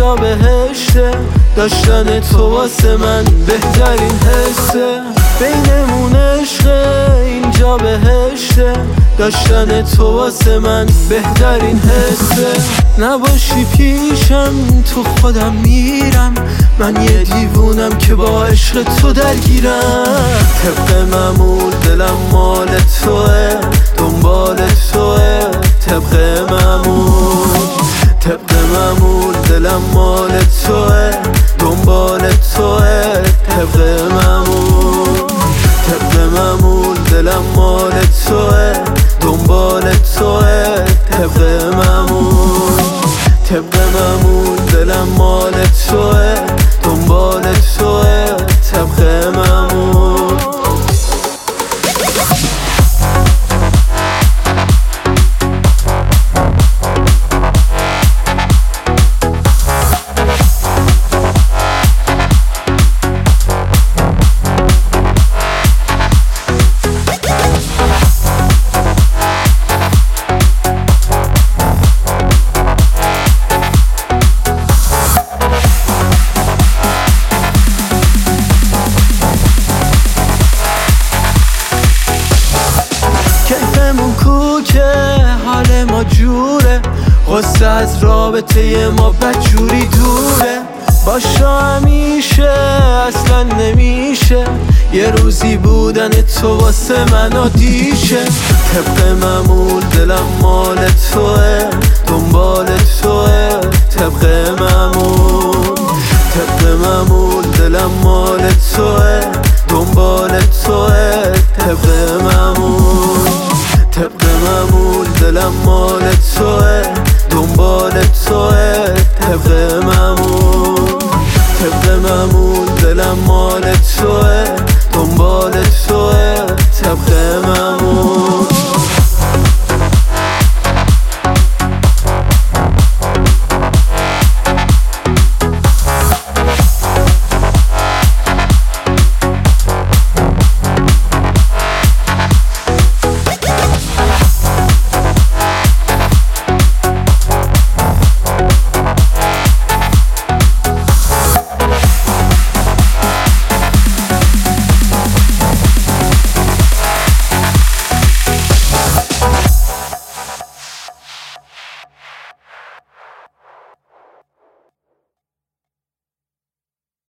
اینجا بهشته، داشتن تو واسه من بهترین حسه. بینمون عشقه، اینجا بهشته، داشتن تو واسه من بهترین حسه. نباشی پیشم تو خودم میرم، من یه دیوونم که با عشق تو درگیرم. طبق معمول دلم مال توه، دنبال توه. طبق معمول دلم مال توه، دنبال توه. طبق معمول دلم مال توه، دنبال توه. طبق معمول دلم مال توه، دنبال توه. طبق معمول که حال ما جوره، غصه از رابطه ما بدجوری دوره. باشه همیشه اصلا نمیشه، یه روزی بودن تو واسه من عادیشه. طبق معمول دلم مال توه، دنبال توه. طبق معمول دلم مال توه، دنبال توه. طبق معمول دلم مال توه، دنبال توه. طبق معمول دلم مال توه،